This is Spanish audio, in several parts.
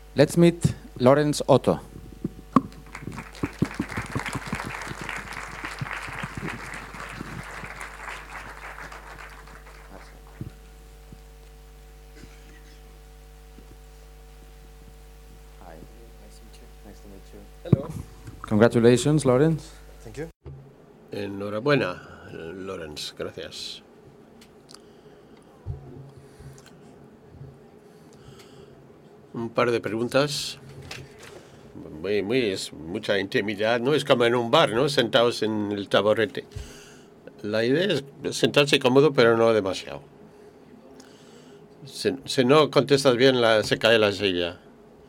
Let's meet Lawrence Otto. Hello. Congratulations, Lawrence. Thank you. Enhorabuena, Lawrence. Gracias. Un par de preguntas. Es mucha intimidad, ¿no? Es como en un bar, ¿no? Sentados en el taburete. La idea es sentarse cómodo, pero no demasiado. Si no contestas bien, se cae la silla.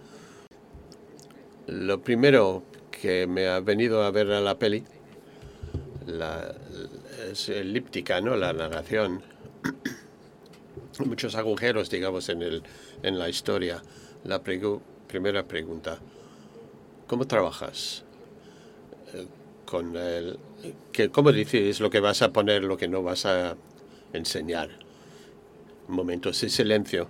Lo primero que me ha venido a ver a la peli es elíptica, ¿no? La narración. Muchos agujeros, digamos, en la historia. La primera pregunta. ¿Cómo trabajas? ¿Cómo decides lo que vas a poner, lo que no vas a enseñar? Momentos de silencio.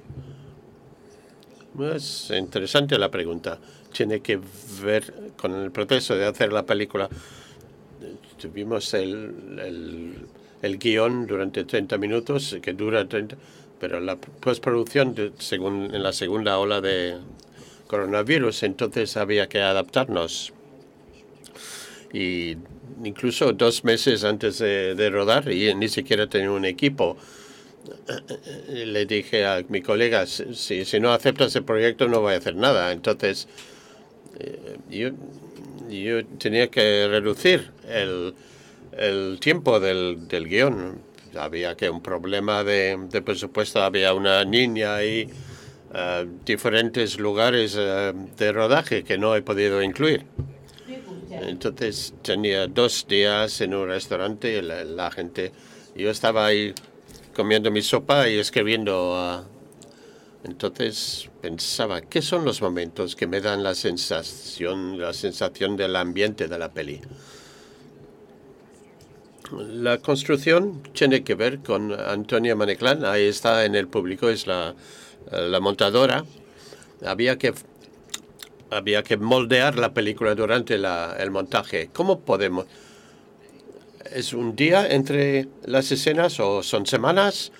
Es interesante la pregunta. Tiene que ver con el proceso de hacer la película. Tuvimos el guión durante 30 minutos, que dura 30, pero la postproducción, en la segunda ola de coronavirus, entonces había que adaptarnos. Y incluso 2 meses antes de rodar, y ni siquiera tenía un equipo, le dije a mi colega, si no aceptas el proyecto no voy a hacer nada. Entonces, yo tenía que reducir el tiempo del guión. Había un problema de presupuesto, había una niña y diferentes lugares de rodaje que no he podido incluir. Entonces tenía 2 días en un restaurante y la gente, yo estaba ahí comiendo mi sopa y escribiendo. Entonces pensaba, ¿qué son los momentos que me dan la sensación del ambiente de la peli? La construcción tiene que ver con Antonia Maneclan, ahí está en el público, es la montadora. Había que moldear la película durante el montaje. ¿Cómo podemos? ¿Es un día entre las escenas o son semanas?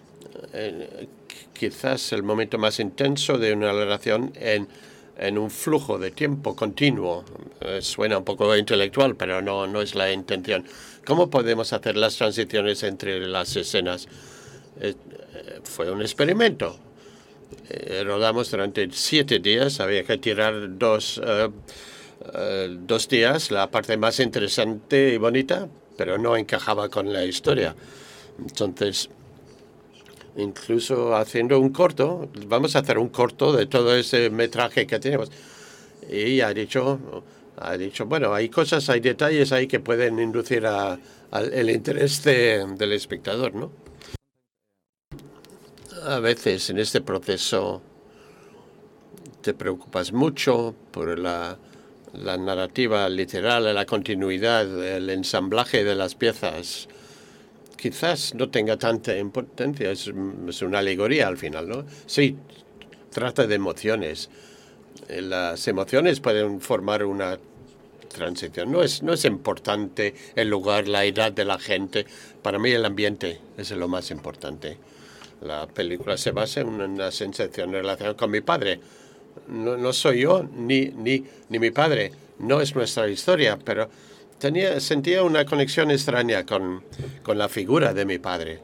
Quizás el momento más intenso de una relación en un flujo de tiempo continuo. Suena un poco intelectual, pero no es la intención. ¿Cómo podemos hacer las transiciones entre las escenas? Fue un experimento. Rodamos durante 7 días. Había que tirar 2 días, la parte más interesante y bonita, pero no encajaba con la historia. Entonces, incluso haciendo un corto, vamos a hacer un corto de todo ese metraje que tenemos. Y ha dicho, bueno, hay cosas, hay detalles ahí que pueden inducir el interés del espectador, ¿no? A veces en este proceso te preocupas mucho por la narrativa literal, la continuidad, el ensamblaje de las piezas. Quizás no tenga tanta importancia, es una alegoría al final, ¿no? Sí, trata de emociones. Las emociones pueden formar una transición. No es importante el lugar, la edad de la gente. Para mí el ambiente es lo más importante. La película se basa en una sensación relacionada con mi padre. No soy yo ni mi padre. No es nuestra historia, pero sentía una conexión extraña con la figura de mi padre.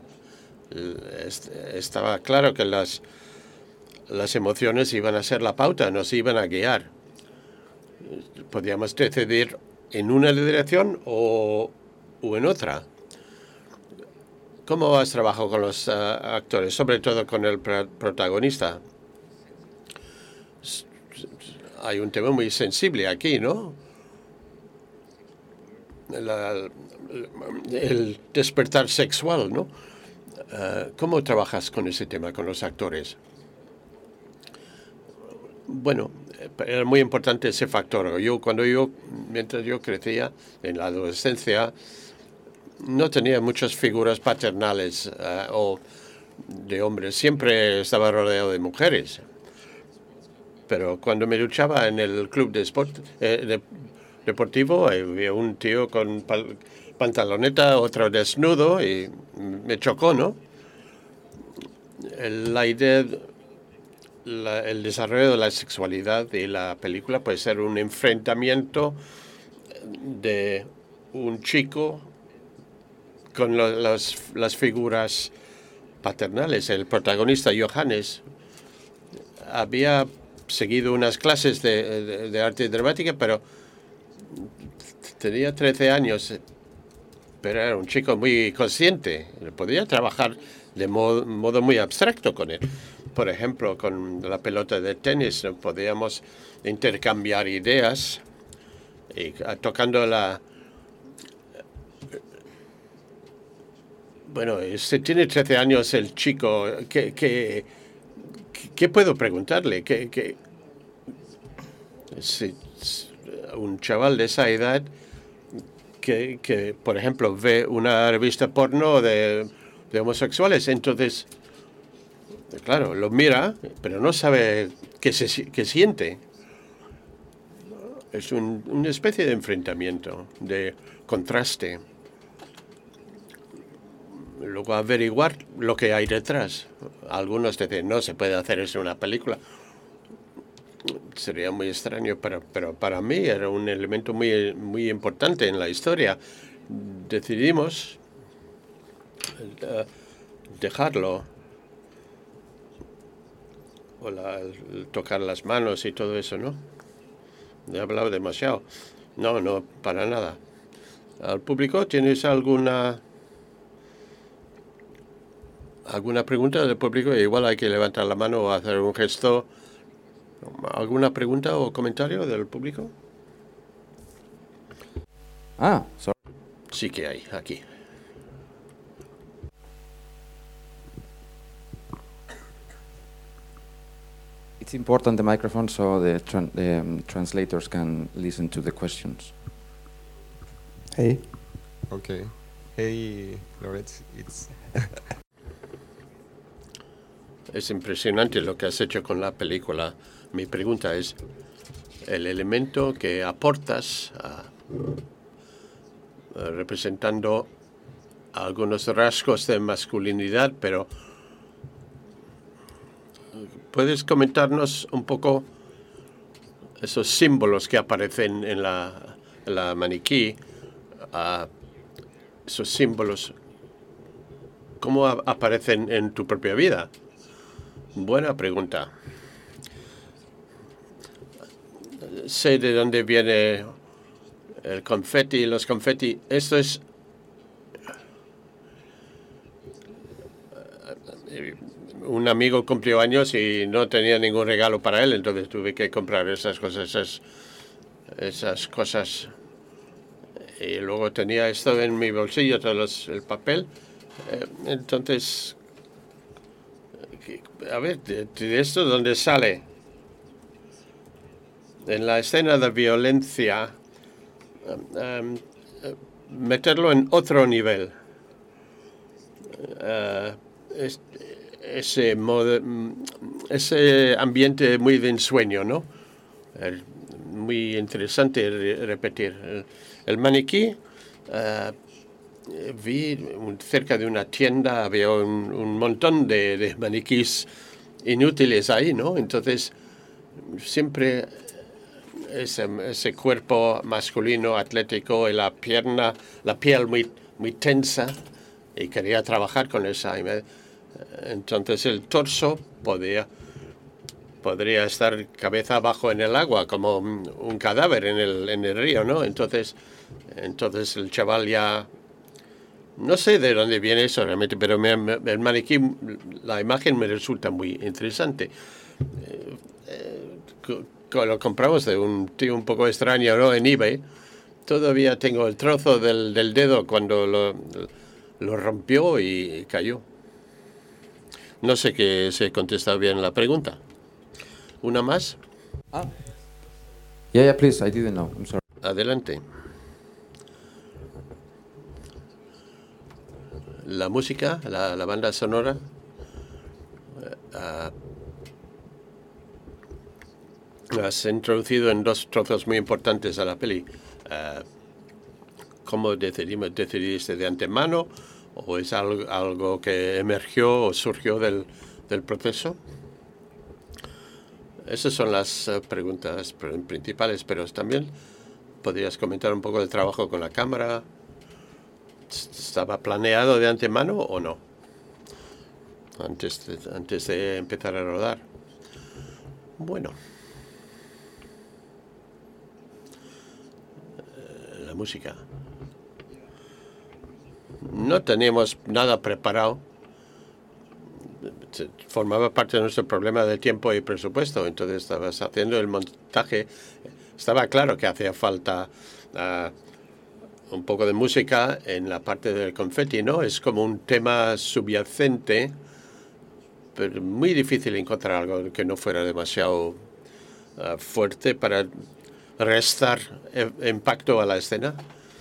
Estaba claro que las emociones iban a ser la pauta, nos iban a guiar. Podíamos decidir en una dirección o en otra. ¿Cómo has trabajado con los actores, sobre todo con el protagonista? Hay un tema muy sensible aquí, ¿no? El despertar sexual, ¿no? ¿Cómo trabajas con ese tema, con los actores? Bueno, era muy importante ese factor. Mientras yo crecía en la adolescencia, no tenía muchas figuras paternales o de hombres. Siempre estaba rodeado de mujeres. Pero cuando me duchaba en el club deportivo, había un tío con pantaloneta, otro desnudo, y me chocó, ¿no? La idea, el desarrollo de la sexualidad y la película puede ser un enfrentamiento de un chico con las figuras paternales. El protagonista, Johannes, había seguido unas clases de arte dramática, pero tenía 13 años, pero era un chico muy consciente. Podía trabajar de modo muy abstracto con él. Por ejemplo, con la pelota de tenis podíamos intercambiar ideas y tocando la... Bueno, tiene 13 años el chico. ¿Qué puedo preguntarle? Si un chaval de esa edad que, por ejemplo, ve una revista porno de homosexuales, entonces, claro, lo mira, pero no sabe qué siente. Es una especie de enfrentamiento, de contraste. Luego averiguar lo que hay detrás. Algunos dicen, no se puede hacer eso en una película. Sería muy extraño, pero para mí era un elemento muy, muy importante en la historia. Decidimos dejarlo, o tocar las manos y todo eso, ¿no? He hablado demasiado. No, para nada. ¿Al público tienes alguna pregunta del público? Igual hay que levantar la mano o hacer un gesto. ¿Alguna pregunta o comentario del público? Sorry. Sí que hay, aquí. It's important the microphone so the translators can listen to the questions. Hey. Okay. Hey, Lorenz, it's... Es impresionante lo que has hecho con la película. Mi pregunta es, el elemento que aportas representando algunos rasgos de masculinidad, pero ¿puedes comentarnos un poco esos símbolos que aparecen en la maniquí? Esos símbolos, ¿cómo aparecen en tu propia vida? Buena pregunta. Sé de dónde viene el confeti, los confeti. Esto es... Un amigo cumplió años y no tenía ningún regalo para él, entonces tuve que comprar esas cosas. Y luego tenía esto en mi bolsillo, el papel. Entonces, a ver, ¿de esto dónde sale? En la escena de violencia, meterlo en otro nivel. Ese ambiente muy de ensueño, ¿no? Muy interesante repetir. El maniquí, vi cerca de una tienda, había un montón de maniquís inútiles ahí, ¿no? Entonces, siempre ese cuerpo masculino, atlético, y la piel muy, muy tensa, y quería trabajar con esa. Entonces, el torso podría estar cabeza abajo en el agua, como un cadáver en el río, ¿no? Entonces el chaval ya... No sé de dónde viene eso realmente, pero el maniquí, la imagen me resulta muy interesante. Lo compramos de un tío un poco extraño, ¿no? En eBay. Todavía tengo el trozo del dedo cuando lo rompió y cayó. No sé que se ha contestado bien la pregunta. ¿Una más? Yeah, please. I didn't know. I'm sorry. Adelante. La música, la banda sonora. has introducido en dos trozos muy importantes a la peli. ¿Cómo decidiste de antemano o es algo que emergió o surgió del proceso? Esas son las preguntas principales, pero también podrías comentar un poco del trabajo con la cámara. ¿Estaba planeado de antemano o no? Antes de empezar a rodar. Bueno. La música. No teníamos nada preparado. Formaba parte de nuestro problema de tiempo y presupuesto. Entonces estabas haciendo el montaje. Estaba claro que hacía falta un poco de música en la parte del confeti, ¿no? Es como un tema subyacente, pero muy difícil encontrar algo que no fuera demasiado fuerte para restar impacto a la escena.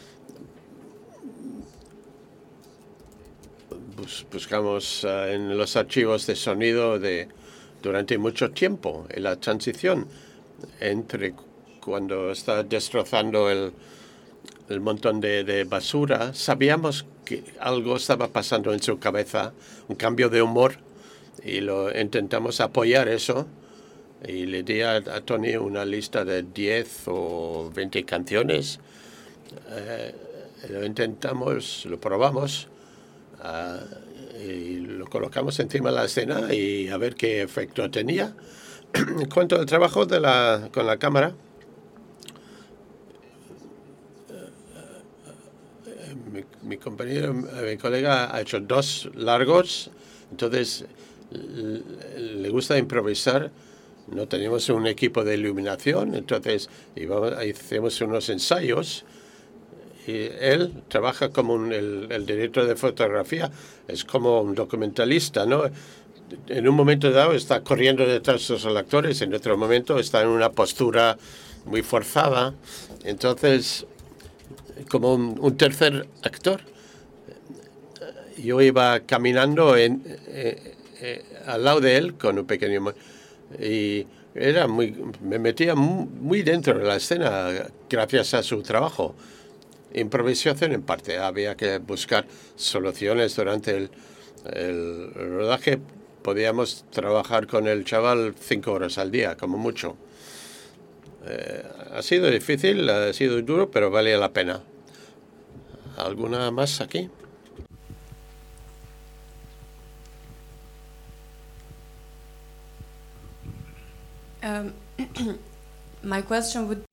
Buscamos en los archivos de sonido durante mucho tiempo, en la transición entre cuando está destrozando el montón de basura. Sabíamos que algo estaba pasando en su cabeza, un cambio de humor, y lo intentamos apoyar eso. Y le di a Tony una lista de 10 o 20 canciones. Lo intentamos, lo probamos y lo colocamos encima de la escena y a ver qué efecto tenía. En cuanto al trabajo con la cámara, mi colega ha hecho 2 largos, entonces le gusta improvisar. No teníamos un equipo de iluminación, entonces hacemos unos ensayos. Y él trabaja como el director de fotografía, es como un documentalista, ¿no? En un momento dado está corriendo detrás de los actores, en otro momento está en una postura muy forzada. Entonces, como un tercer actor, yo iba caminando al lado de él con un pequeño... Y me metía muy dentro de la escena gracias a su trabajo. Improvisación en parte. Había que buscar soluciones durante el rodaje. Podíamos trabajar con el chaval 5 horas al día, como mucho. Ha sido difícil, ha sido duro, pero valía la pena. ¿Alguna más aquí? My question would...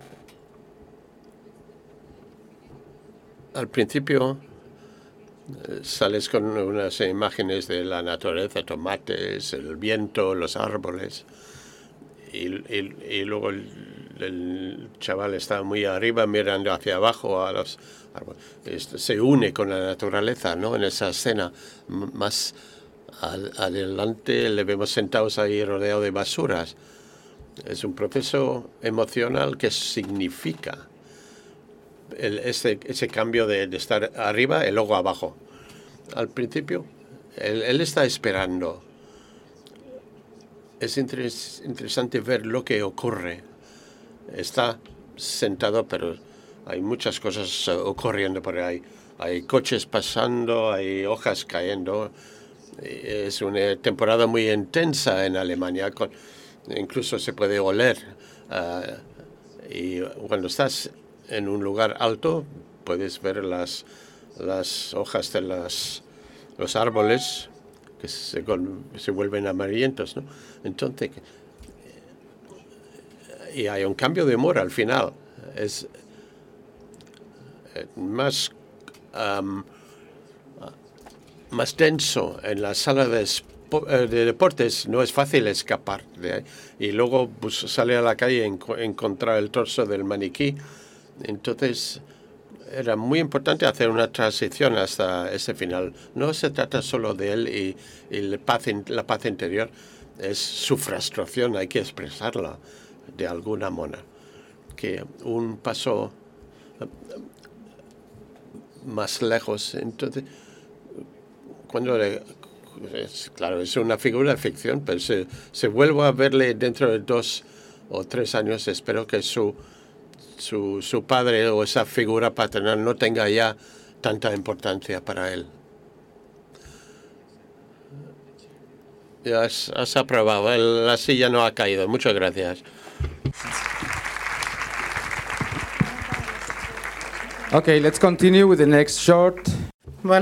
Al principio sales con unas imágenes de la naturaleza, tomates, el viento, los árboles, y luego el chaval está muy arriba mirando hacia abajo a los árboles. Se une con la naturaleza, ¿no? En esa escena más adelante le vemos sentados ahí rodeado de basuras. Es un proceso emocional que significa ese cambio de estar arriba y luego abajo. Al principio, él está esperando. Es interesante ver lo que ocurre. Está sentado, pero hay muchas cosas ocurriendo por ahí. Hay coches pasando, hay hojas cayendo. Es una temporada muy intensa en Alemania. Incluso se puede oler. Y cuando estás en un lugar alto, puedes ver las hojas de los árboles que se vuelven amarillentos, ¿no? Entonces, y hay un cambio de humor al final. Es más denso en la sala de deportes. No es fácil escapar de ahí. Y luego sale a la calle y encontrar el torso del maniquí. Entonces, era muy importante hacer una transición hasta ese final. No se trata solo de él y la paz interior. Es su frustración, hay que expresarla de alguna manera. Que un paso más lejos. Entonces, claro, es una figura de ficción, pero se vuelve a verle dentro de 2 o 3 años, espero que su padre o esa figura paternal no tenga ya tanta importancia para él. Ya has aprobado, la silla no ha caído. Muchas gracias. Okay, let's continue with the next short